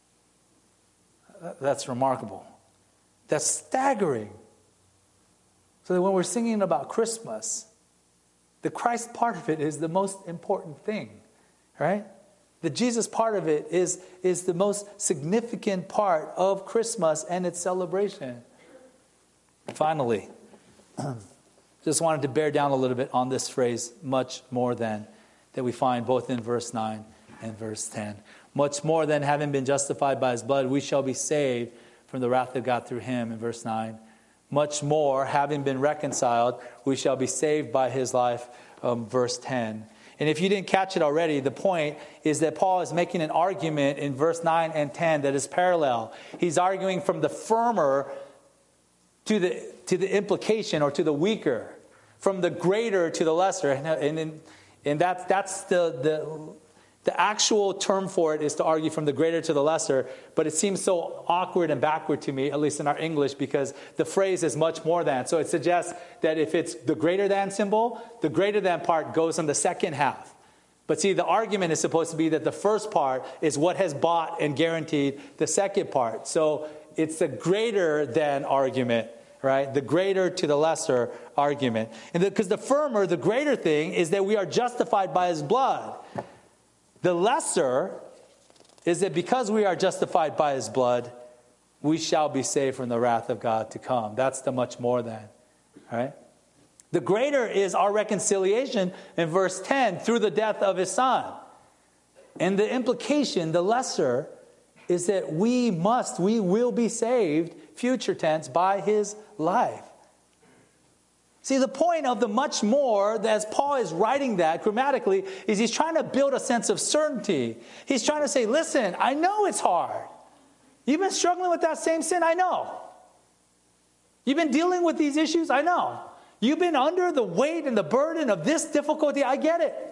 That's remarkable. That's staggering. So that when we're singing about Christmas, the Christ part of it is the most important thing, right? The Jesus part of it is the most significant part of Christmas and its celebration. Finally, just wanted to bear down a little bit on this phrase, much more than, that we find both in verse 9 and verse 10. Much more than having been justified by his blood, we shall be saved from the wrath of God through him, in verse 9. Much more, having been reconciled, we shall be saved by his life, verse 10. And if you didn't catch it already, the point is that Paul is making an argument in verse 9 and 10 that is parallel. He's arguing from the firmer to the implication, or to the weaker, from the greater to the lesser. And that's the actual term for it is to argue from the greater to the lesser, but it seems so awkward and backward to me, at least in our English, because the phrase is much more than. So it suggests that if it's the greater than symbol, the greater than part goes in the second half. But see, the argument is supposed to be that the first part is what has bought and guaranteed the second part. So it's the greater than argument, right? The greater to the lesser argument. And because the firmer, the greater thing is that we are justified by his blood. The lesser is that because we are justified by his blood, we shall be saved from the wrath of God to come. That's the much more than, right? The greater is our reconciliation in verse 10 through the death of his Son. And the implication, the lesser, is that we will be saved, future tense, by his life. See, the point of the much more, as Paul is writing that grammatically, is he's trying to build a sense of certainty. He's trying to say, listen, I know it's hard. You've been struggling with that same sin, I know. You've been dealing with these issues, I know. You've been under the weight and the burden of this difficulty, I get it.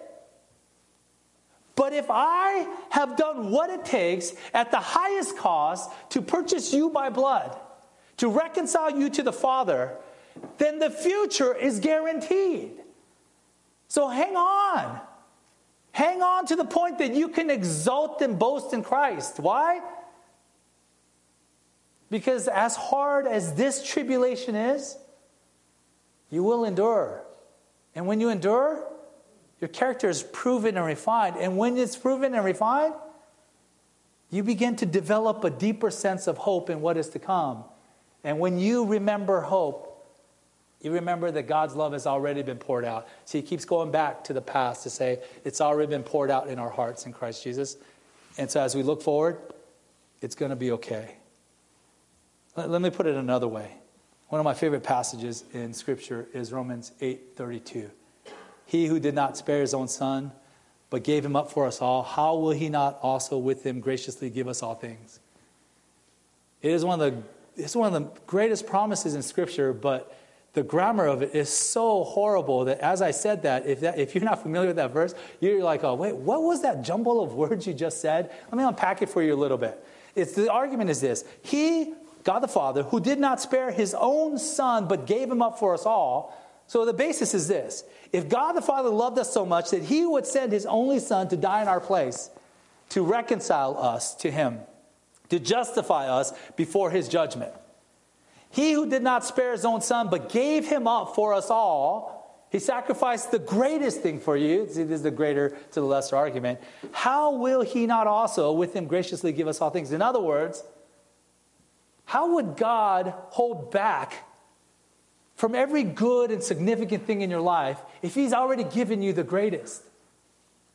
But if I have done what it takes at the highest cost to purchase you by blood, to reconcile you to the Father, then the future is guaranteed. So hang on. Hang on to the point that you can exult and boast in Christ. Why? Because as hard as this tribulation is, you will endure. And when you endure, your character is proven and refined. And when it's proven and refined, you begin to develop a deeper sense of hope in what is to come. And when you remember hope, you remember that God's love has already been poured out. So he keeps going back to the past to say it's already been poured out in our hearts in Christ Jesus. And so as we look forward, it's going to be okay. Let me put it another way. One of my favorite passages in Scripture is Romans 8:32. He who did not spare his own Son, but gave him up for us all, how will he not also with him graciously give us all things? It's one of the greatest promises in Scripture, but the grammar of it is so horrible that as I said that, if you're not familiar with that verse, you're like, oh, wait, what was that jumble of words you just said? Let me unpack it for you a little bit. The argument is this. He, God the Father, who did not spare his own Son, but gave him up for us all. So the basis is this. If God the Father loved us so much that he would send his only Son to die in our place, to reconcile us to him, to justify us before his judgment. He who did not spare his own Son, but gave him up for us all, he sacrificed the greatest thing for you. See, this is the greater to the lesser argument. How will he not also with him graciously give us all things? In other words, how would God hold back from every good and significant thing in your life if he's already given you the greatest?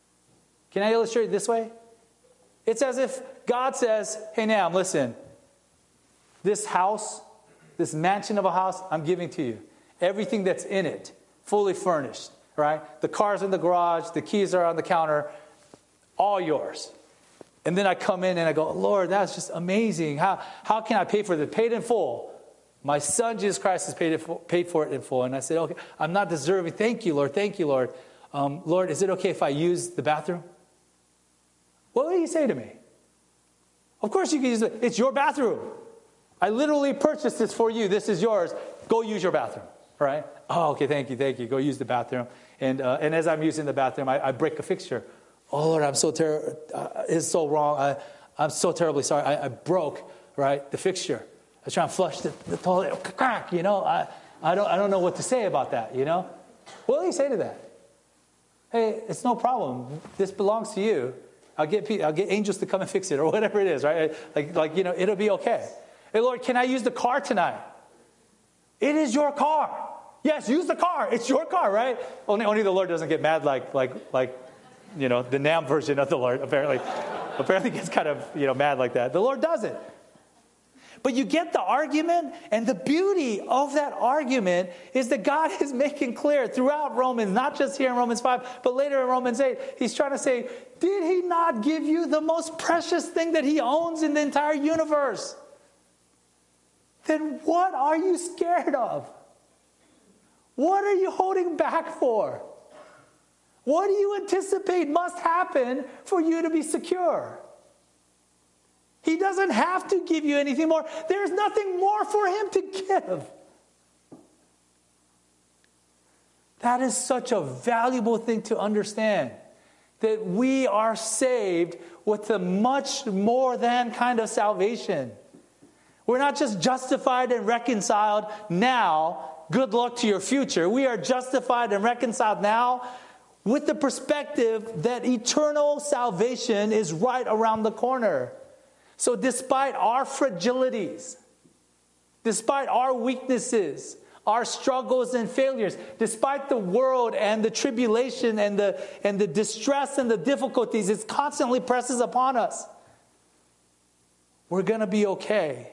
Can I illustrate it this way? It's as if God says, hey, Nam, listen, this house, this mansion of a house, I'm giving to you. Everything that's in it, fully furnished, right? The car's in the garage, the keys are on the counter, all yours. And then I come in and I go, Lord, that's just amazing. How can I pay for this? Paid in full. My son, Jesus Christ, has paid for it in full. And I said, okay, I'm not deserving. Thank you, Lord. Thank you, Lord. Lord, is it okay if I use the bathroom? What would he say to me? Of course you can use it. It's your bathroom. I literally purchased this for you. This is yours. Go use your bathroom. Right? Oh, okay, thank you. Go use the bathroom. And as I'm using the bathroom, I break a fixture. Oh, Lord, I'm so terrible. It's so wrong. I'm so terribly sorry. I broke, right, the fixture. I was trying to flush the toilet. Crack, you know. I don't know what to say about that, you know. What will you say to that? Hey, it's no problem. This belongs to you. I'll get angels to come and fix it or whatever it is, right? Like you know, it'll be okay. Hey, Lord, can I use the car tonight? It is your car. Yes, use the car. It's your car, right? Only the Lord doesn't get mad like you know, the Nam version of the Lord apparently gets kind of, you know, mad like that. The Lord doesn't. But you get the argument, and the beauty of that argument is that God is making clear throughout Romans, not just here in Romans 5, but later in Romans 8, he's trying to say, did he not give you the most precious thing that he owns in the entire universe? Then what are you scared of? What are you holding back for? What do you anticipate must happen for you to be secure? He doesn't have to give you anything more. There's nothing more for him to give. That is such a valuable thing to understand. That we are saved with a much more than kind of salvation. We're not just justified and reconciled now. Good luck to your future. We are justified and reconciled now with the perspective that eternal salvation is right around the corner. So despite our fragilities, despite our weaknesses, our struggles and failures, despite the world and the tribulation and the distress and the difficulties it constantly presses upon us, we're going to be okay.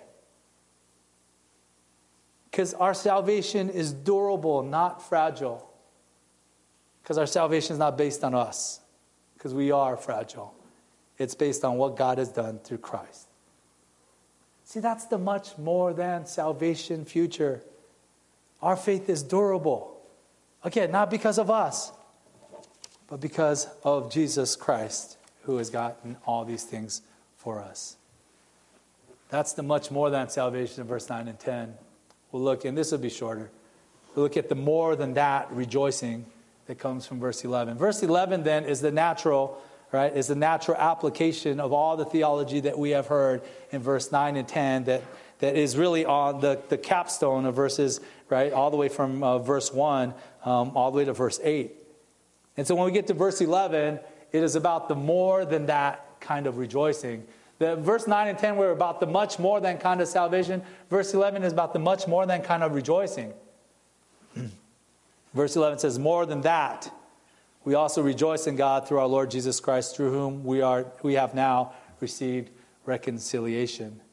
Because our salvation is durable, not fragile. Because our salvation is not based on us. Because we are fragile. It's based on what God has done through Christ. See, that's the much more than salvation future. Our faith is durable. Again, not because of us, but because of Jesus Christ, who has gotten all these things for us. That's the much more than salvation in verse 9 and 10. We'll look, and this will be shorter. We'll look at the more than that rejoicing that comes from verse 11. Verse 11 then is the natural, right? Is the natural application of all the theology that we have heard in verse 9 and 10 that is really on the capstone of verses, right? All the way from verse 1 all the way to verse 8. And so when we get to verse 11, it is about the more than that kind of rejoicing. The verse 9 and 10 were about the much more than kind of salvation. Verse 11 is about the much more than kind of rejoicing. Verse 11 says, more than that, we also rejoice in God through our Lord Jesus Christ, through whom we have now received reconciliation.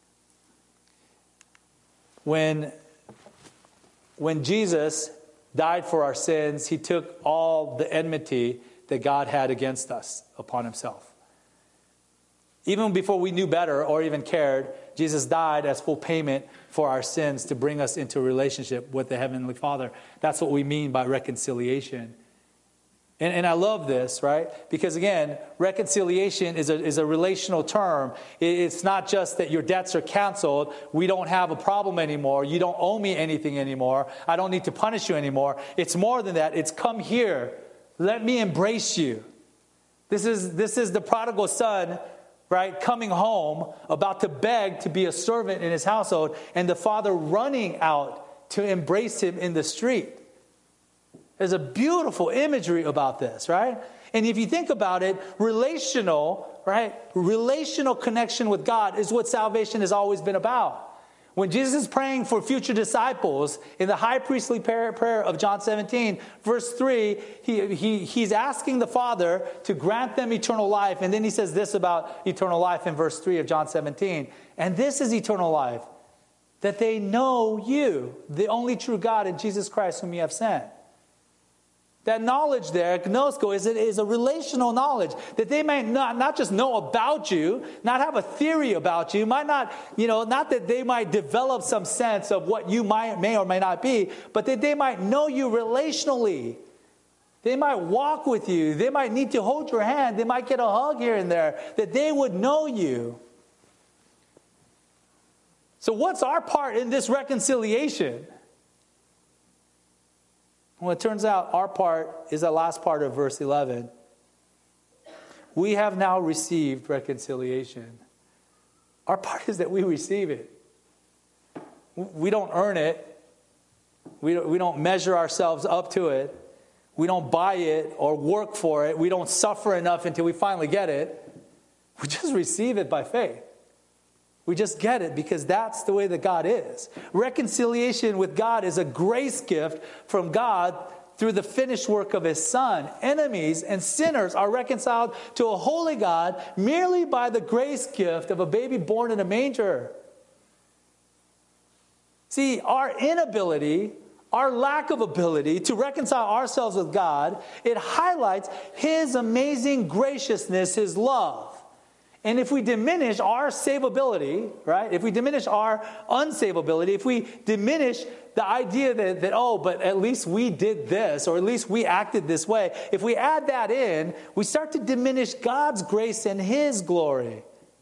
When Jesus died for our sins, he took all the enmity that God had against us upon himself. Even before we knew better or even cared, Jesus died as full payment for our sins to bring us into a relationship with the Heavenly Father. That's what we mean by reconciliation. And I love this, right? Because again, reconciliation is a relational term. It's not just that your debts are canceled. We don't have a problem anymore. You don't owe me anything anymore. I don't need to punish you anymore. It's more than that. It's come here. Let me embrace you. This is the prodigal son, right, coming home, about to beg to be a servant in his household, and the father running out to embrace him in the street. There's a beautiful imagery about this, right? And if you think about it, relational connection with God is what salvation has always been about. When Jesus is praying for future disciples in the high priestly prayer of John 17, verse 3, he's asking the Father to grant them eternal life. And then he says this about eternal life in verse 3 of John 17. And this is eternal life, that they know you, the only true God, and Jesus Christ whom you have sent. That knowledge there, gnosko, is a relational knowledge. That they may not just know about you, not have a theory about you, might not, not that they might develop some sense of what you may or may not be, but that they might know you relationally. They might walk with you. They might need to hold your hand. They might get a hug here and there. That they would know you. So what's our part in this reconciliation? Well, it turns out our part is the last part of verse 11. We have now received reconciliation. Our part is that we receive it. We don't earn it. We don't measure ourselves up to it. We don't buy it or work for it. We don't suffer enough until we finally get it. We just receive it by faith. We just get it because that's the way that God is. Reconciliation with God is a grace gift from God through the finished work of His Son. Enemies and sinners are reconciled to a holy God merely by the grace gift of a baby born in a manger. See, our inability, our lack of ability to reconcile ourselves with God, it highlights His amazing graciousness, His love. And if we diminish our savability, right? If we diminish our unsavability, if we diminish the idea that but at least we did this, or at least we acted this way, if we add that in, we start to diminish God's grace and His glory.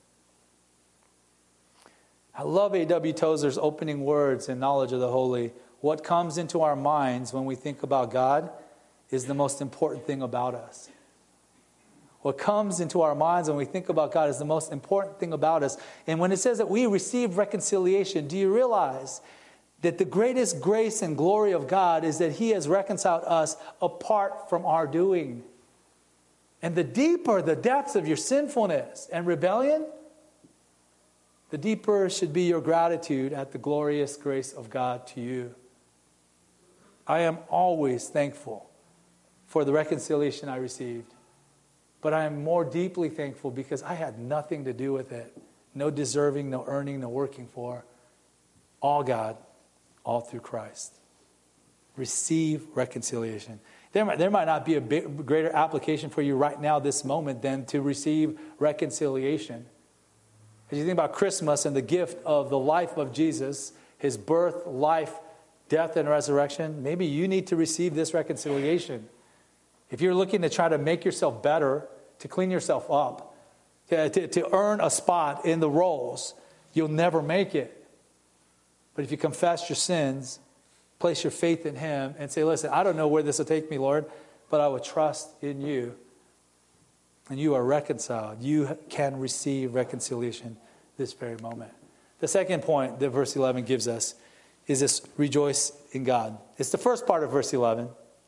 I love A.W. Tozer's opening words in Knowledge of the Holy. What comes into our minds when we think about God is the most important thing about us. What comes into our minds when we think about God is the most important thing about us. And when it says that we receive reconciliation, do you realize that the greatest grace and glory of God is that He has reconciled us apart from our doing? And the deeper the depths of your sinfulness and rebellion, the deeper should be your gratitude at the glorious grace of God to you. I am always thankful for the reconciliation I received. But I am more deeply thankful because I had nothing to do with it. No deserving, no earning, no working for. All God, all through Christ. Receive reconciliation. There might not be a greater application for you right now, this moment, than to receive reconciliation. As you think about Christmas and the gift of the life of Jesus, His birth, life, death, and resurrection, maybe you need to receive this reconciliation. If you're looking to try to make yourself better, to clean yourself up, to earn a spot in the rolls, you'll never make it. But if you confess your sins, place your faith in Him, and say, listen, I don't know where this will take me, Lord, but I will trust in you. And you are reconciled. You can receive reconciliation this very moment. The second point that verse 11 gives us is this: rejoice in God. It's the first part of verse 11.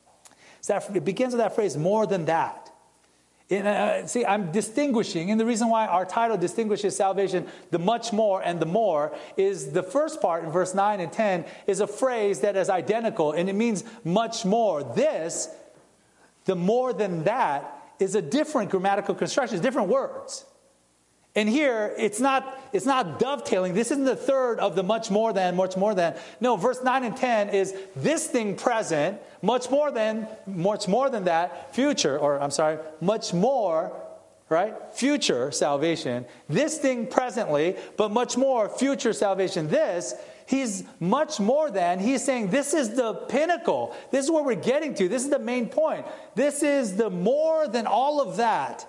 It begins with that phrase, more than that. See, I'm distinguishing, and the reason why our title distinguishes salvation, the much more and the more, is the first part in verse 9 and 10 is a phrase that is identical, and it means much more. This, the more than that, is a different grammatical construction. It's different words. And here, it's not dovetailing. This isn't the third of the much more than, much more than. No, verse 9 and 10 is this thing present, much more than that, future, much more, right? Future salvation. This thing presently, but much more future salvation. He's much more than, he's saying this is the pinnacle. This is where we're getting to. This is the main point. This is the more than all of that.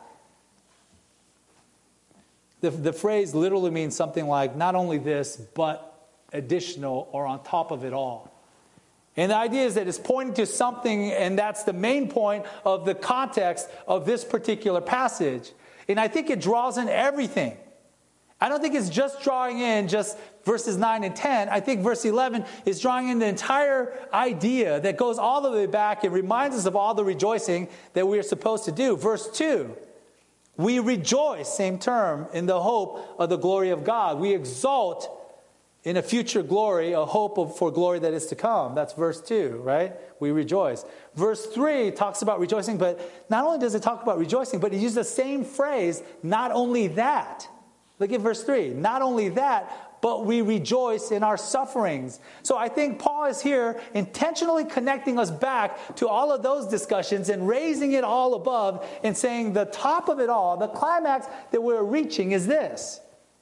The phrase literally means something like not only this, but additional or on top of it all. And the idea is that it's pointing to something, and that's the main point of the context of this particular passage. And I think it draws in everything. I don't think it's just drawing in just verses 9 and 10. I think verse 11 is drawing in the entire idea that goes all the way back. It reminds us of all the rejoicing that we are supposed to do. Verse 2. We rejoice, same term, in the hope of the glory of God. We exult in a future glory, a hope for glory that is to come. That's verse 2, right? We rejoice. Verse 3 talks about rejoicing, but not only does it talk about rejoicing, but he uses the same phrase, not only that. Look at verse 3. Not only that, but we rejoice in our sufferings. So I think Paul is here intentionally connecting us back to all of those discussions and raising it all above and saying the top of it all, the climax that we're reaching is this.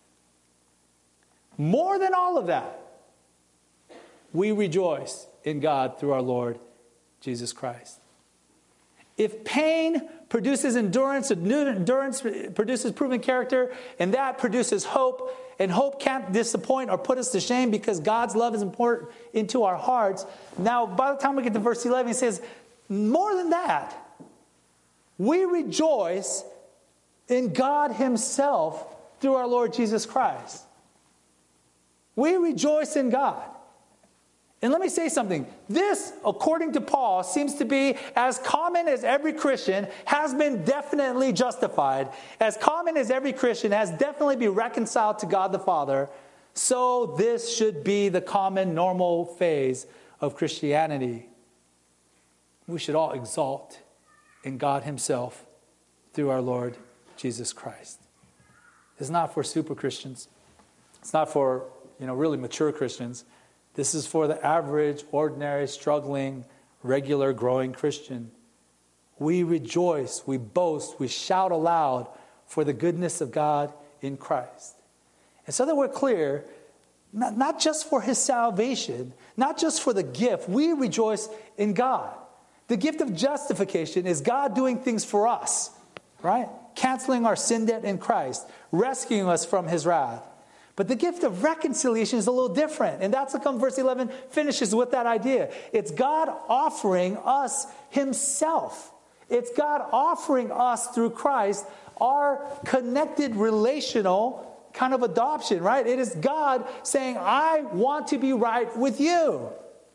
More than all of that, we rejoice in God through our Lord Jesus Christ. If pain produces endurance, endurance produces proven character, and that produces hope, and hope can't disappoint or put us to shame because God's love is important into our hearts. Now, by the time we get to verse 11, he says, more than that, we rejoice in God himself through our Lord Jesus Christ. We rejoice in God. And let me say something. This, according to Paul, seems to be as common as every Christian has been definitely justified, as common as every Christian has definitely been reconciled to God the Father. So this should be the common, normal phase of Christianity. We should all exalt in God himself through our Lord Jesus Christ. It's not for super Christians. It's not for really mature Christians. This is for the average, ordinary, struggling, regular, growing Christian. We rejoice, we boast, we shout aloud for the goodness of God in Christ. And so that we're clear, not just for his salvation, not just for the gift, we rejoice in God. The gift of justification is God doing things for us, right? Canceling our sin debt in Christ, rescuing us from his wrath. But the gift of reconciliation is a little different. And that's how come verse 11 finishes with that idea. It's God offering us himself. It's God offering us through Christ our connected relational kind of adoption, right? It is God saying, I want to be right with you.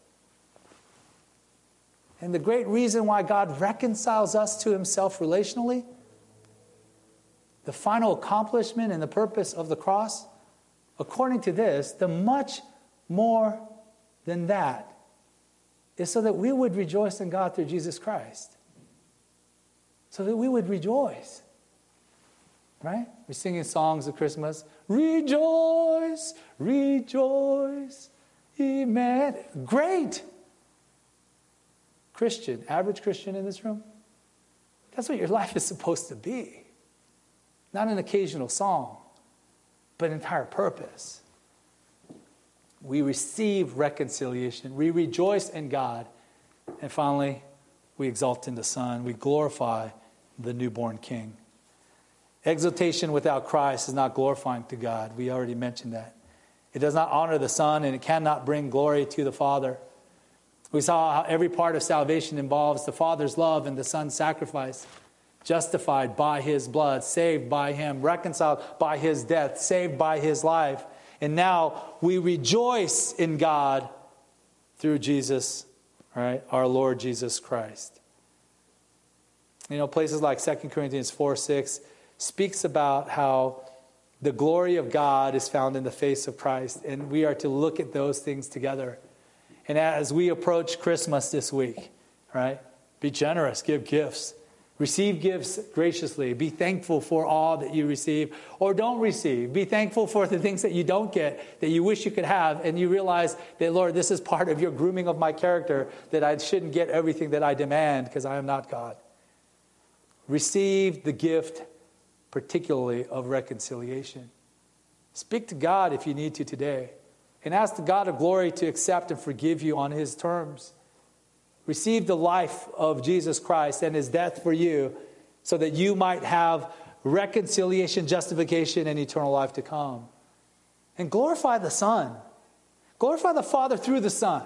And the great reason why God reconciles us to himself relationally, the final accomplishment and the purpose of the cross, according to this, the much more than that is so that we would rejoice in God through Jesus Christ. So that we would rejoice. Right? We're singing songs at Christmas. Rejoice, rejoice, amen. Great. Christian, average Christian in this room, that's what your life is supposed to be. Not an occasional song, but entire purpose. We receive reconciliation. We rejoice in God. And finally, we exalt in the Son. We glorify the newborn King. Exaltation without Christ is not glorifying to God. We already mentioned that. It does not honor the Son, and it cannot bring glory to the Father. We saw how every part of salvation involves the Father's love and the Son's sacrifice. Justified by his blood, saved by him, reconciled by his death, saved by his life. And now we rejoice in God through Jesus, right? Our Lord Jesus Christ. Places like 2 Corinthians 4:6 speaks about how the glory of God is found in the face of Christ. And we are to look at those things together. And as we approach Christmas this week, right? Be generous, give gifts. Receive gifts graciously. Be thankful for all that you receive or don't receive. Be thankful for the things that you don't get, that you wish you could have, and you realize that, Lord, this is part of your grooming of my character, that I shouldn't get everything that I demand because I am not God. Receive the gift, particularly of reconciliation. Speak to God if you need to today, and ask the God of glory to accept and forgive you on his terms. Receive the life of Jesus Christ and his death for you so that you might have reconciliation, justification, and eternal life to come. And glorify the Son. Glorify the Father through the Son.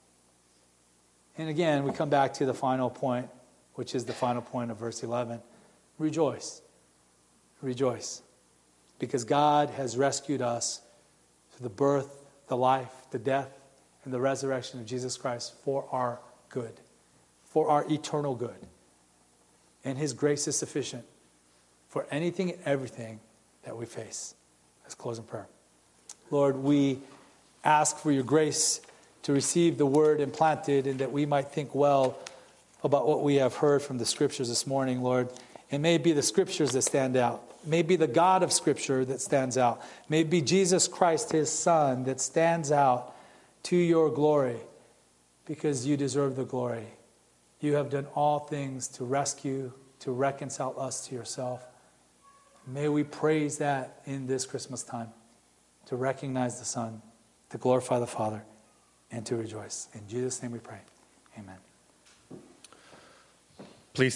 And again, we come back to the final point, which is the final point of verse 11. Rejoice. Rejoice. Because God has rescued us through the birth, the life, the death, and the resurrection of Jesus Christ for our good, for our eternal good. And his grace is sufficient for anything and everything that we face. Let's close in prayer. Lord, we ask for your grace to receive the word implanted, and that we might think well about what we have heard from the Scriptures this morning, Lord. It may be the Scriptures that stand out. It may be the God of Scripture that stands out. It may be Jesus Christ, his Son, that stands out to your glory, because you deserve the glory. You have done all things to rescue, to reconcile us to yourself. May we praise that in this Christmas time, to recognize the Son, to glorify the Father, and to rejoice. In Jesus' name we pray. Amen.